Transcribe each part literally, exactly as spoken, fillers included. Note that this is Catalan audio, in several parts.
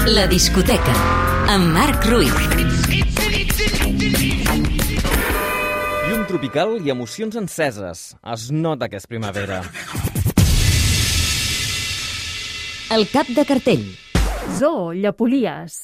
La discoteca, amb Marc Ruiz. Llum tropical i emocions enceses. Es nota que és primavera. El cap de cartell. Zoo Llepolies.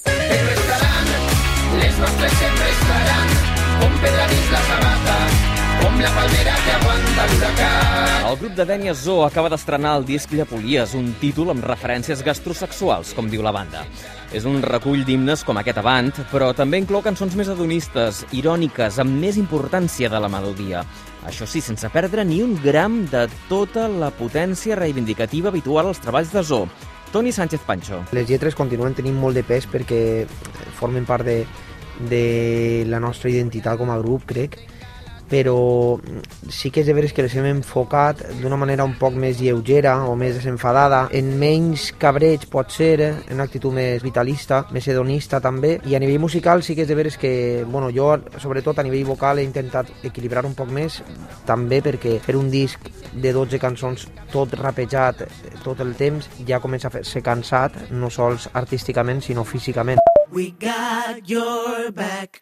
Les nostres sempre estaran com pedra dins la sabata, com la palmera que aguanta l'huracà. El grup de Dénia Zoo acaba d'estrenar el disc Llepolies, un títol amb referències gastrosexuals, com diu la banda. És un recull d'himnes com aquest avant, però també inclou cançons més adonistes, iròniques, amb més importància de la melodia. Això sí, sense perdre ni un gram de tota la potència reivindicativa habitual als treballs de Zoo. Toni Sánchez Pancho. Les lletres continuen tenint molt de pes perquè formen part de, de la nostra identitat com a grup, crec, però sí que és de veres que les hem enfocat d'una manera un poc més lleugera o més desenfadada, en menys cabreig pot ser, en una actitud més vitalista, més hedonista també, i a nivell musical sí que és de veres que, bueno, jo sobretot a nivell vocal he intentat equilibrar un poc més, també perquè fer un disc de dotze cançons tot rapejat tot el temps ja comença a fer-se cansat, no sols artísticament sinó físicament. We got your back.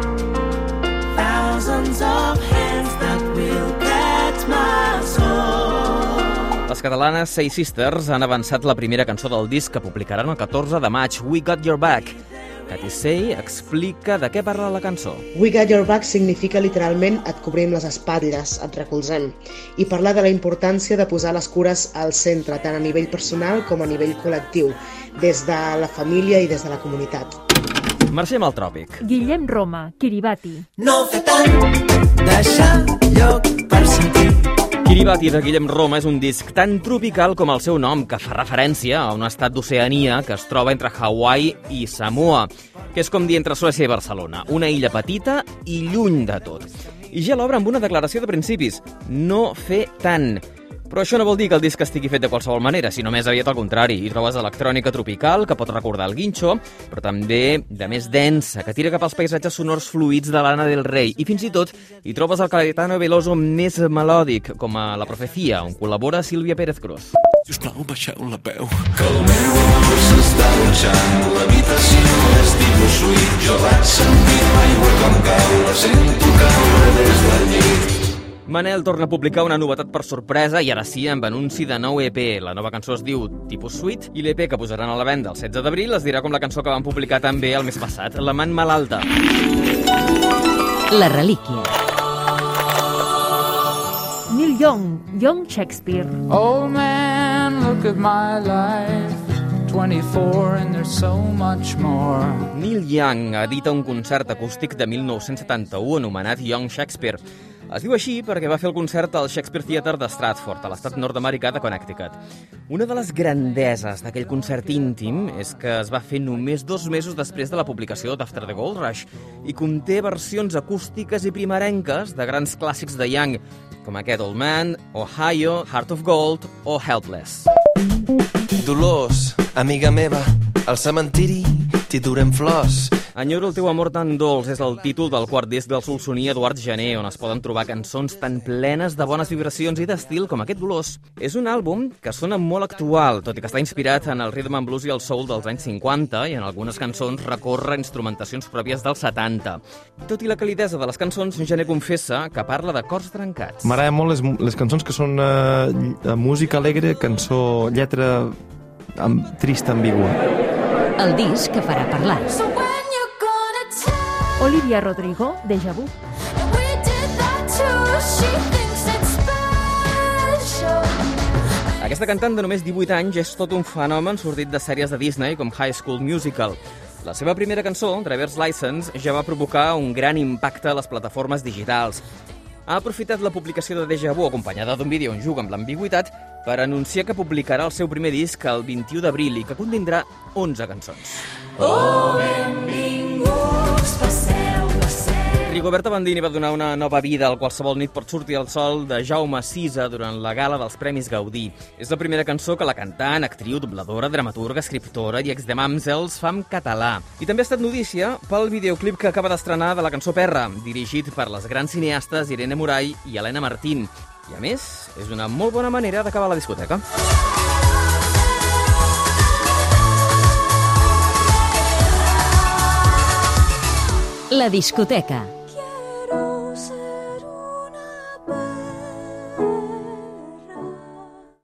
Thousands of hands that will catch my soul. Les catalanes Say Sisters han avançat la primera cançó del disc que publicaran el catorze de maig, We Got Your Back. Katy Say explica de què parla la cançó. We Got Your Back significa literalment et cobrim les espatlles, et recolzem, i parla de la importància de posar les cures al centre, tant a nivell personal com a nivell col·lectiu, des de la família i des de la comunitat. Marxem al tròpic. Guillem Roma, Kiribati. No fer tant, deixar lloc per sentir. Kiribati de Guillem Roma és un disc tan tropical com el seu nom, que fa referència a un estat d'Oceania que es troba entre Hawaii i Samoa, que és com dir entre Suècia i Barcelona, una illa petita i lluny de tot. I ja l'obre amb una declaració de principis, no fer tant. Però això no vol dir que el disc estigui fet de qualsevol manera, sinó més aviat al contrari. Hi trobes electrònica tropical, que pot recordar el guincho, però també de més densa, que tira cap als paisatges sonors fluïts de l'Ana del Rei. I fins i tot hi trobes el Caetano Veloso més melòdic, com a La Profecía, on col·labora Sílvia Pérez Cruz. Sisplau, baixeu la peu. Que el meu amor s'està dutxant, l'habitació és tipus suït. Jo vaig sentir l'aigua com cau, la sento caure des del llit. Manel torna a publicar una novetat per sorpresa i ara sí amb anunci de nou E P. La nova cançó es diu Tipus Suite i l'E P que posaran a la venda el setze d'abril es dirà com la cançó que van publicar també el mes passat, L'amant malalta. La relíquia. Neil Young, Young Shakespeare. Oh man, look at my life. twenty-four and there's so much more. Neil Young edita un concert acústic de mil nou-cents setanta-u anomenat Young Shakespeare. Es diu així perquè va fer el concert al Shakespeare Theatre de Stratford, a l'estat nord-americà de Connecticut. Una de les grandeses d'aquell concert íntim és que es va fer només dos mesos després de la publicació d'After the Gold Rush i conté versions acústiques i primerenques de grans clàssics de Young, com aquest Old Man, Ohio, Heart of Gold o Helpless. Dolors, amiga meva, al cementiri t'hi durem flors. Enyoro el teu amor tan dolç és el títol del quart disc del solsoní Eduard Jané, on es poden trobar cançons tan plenes de bones vibracions i d'estil com aquest Dolors. És un àlbum que sona molt actual, tot i que està inspirat en el rhythm and blues i el soul dels anys cinquanta i en algunes cançons recorre instrumentacions pròpies dels setanta. Tot i la calidesa de les cançons, Jané confessa que parla de cors trencats. M'agraden molt les, les cançons que són uh, música alegre, cançó, lletra amb, trista, ambigua. El disc que farà parlar. Olivia Rodrigo, Déjà Vu. Aquesta cantant de només divuit anys és tot un fenomen sortit de sèries de Disney com High School Musical. La seva primera cançó, Driver's License, ja va provocar un gran impacte a les plataformes digitals. Ha aprofitat la publicació de Déjà Vu, acompanyada d'un vídeo on juga amb l'ambigüitat, per anunciar que publicarà el seu primer disc el vint-i-u d'abril i que contindrà onze cançons. Oh, benvinguts, passeu, passeu. Rigoberta Bandini va donar una nova vida al Qualsevol nit pot sortir el sol de Jaume Sisa durant la gala dels Premis Gaudí. És la primera cançó que la cantant, actriu, dobladora, dramaturga, escriptora i ex de Mamsels fa en català. I també ha estat notícia pel videoclip que acaba d'estrenar de la cançó Perra, dirigit per les grans cineastes Irene Moray i Helena Martín. I a més, és una molt bona manera d'acabar la discoteca. La discoteca.